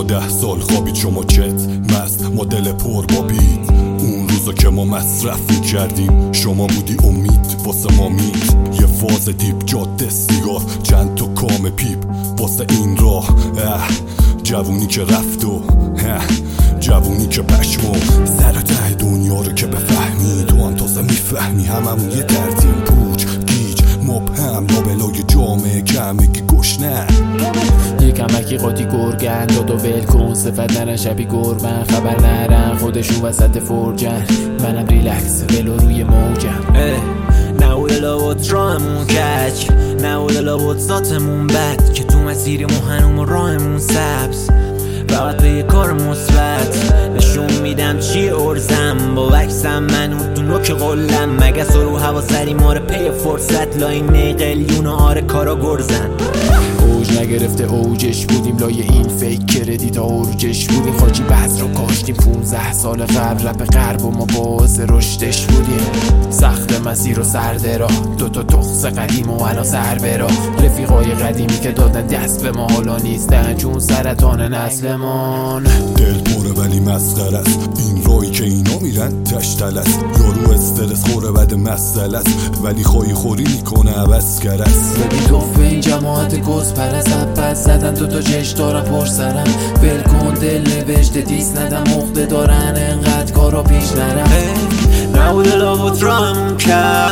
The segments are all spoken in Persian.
10 سال خوابید شما چت مست ما دل پر با بیت. اون روزا که ما مصرف کردیم شما بودی امید واسه ما میت. یه فاز دیپ جاده سیگار چند تا کام پیپ واسه این راه. جوونی که رفت و جوونی که پشمو سر ته دنیا رو که بفهمی تو هم تازه میفهمی هممون یه دردیم پوچ گیج مبهم لابلای جامعه کمگی گشنه. یه کمکی قاطی گرگن داد و ول کن صفت نرن شبی گربن خبر نرن خودشون وسط فرجن منم ریلکس ولو روی موجم. نبوده لابد راهمون کچ نبوده لابد ذاتمون بد که تو مسیرمون هنوم راهمون سبز فقط به یه کار مثبت نشون میدم چی ارزم با وکسم من اون تو نوک قلم مگس و رو هوا سری ماره پی فرصت لاینه قلیون آره کارا گرزن. اوج نگرفته اوجش بودیم لای این فیک کردیت اورجش بودیم خاجی بز رو کاشتیم 15 سال قبل رپ غرب و ما باعث رشدش بودیم. سخت مسیر و سرده را دوتا تخص قدیم و الان سر برا رفیقای قدیمی که دادن دست به ما حالا نیستن چون سرطان نسلمان. دل پره ولی مسخره است این رایی که اینا میرن تشتل است. یارو استرس خوره بد مسئله است ولی خواهی خوری میکنه عوض کرست. ببین توفه این جماعت گز پرست پس زدن دوتا جش دارم پشت سرم ول کن دل نوشته دیس ندم مخته دارن انقدر کارا پیش نرم. نبوده لابد راهمون کچ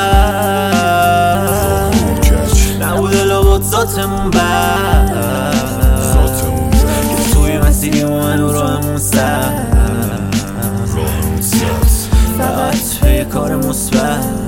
نبوده لابد ذاتمون بد توی مسیری من و راهمون سبز فقط به یه کار مثبت